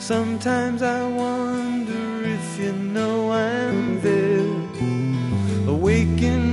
Sometimes I wonder if you know I'm there, waking